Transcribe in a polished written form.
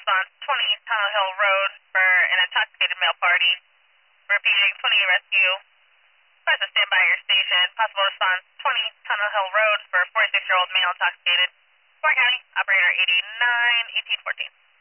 response 20 Tunnel Hill Road for an intoxicated male party. Repeating 20 rescue. Request to stand by your station. Possible response 20 Tunnel Hill Road for a 46-year-old male intoxicated. Fort County, operator 89 1814.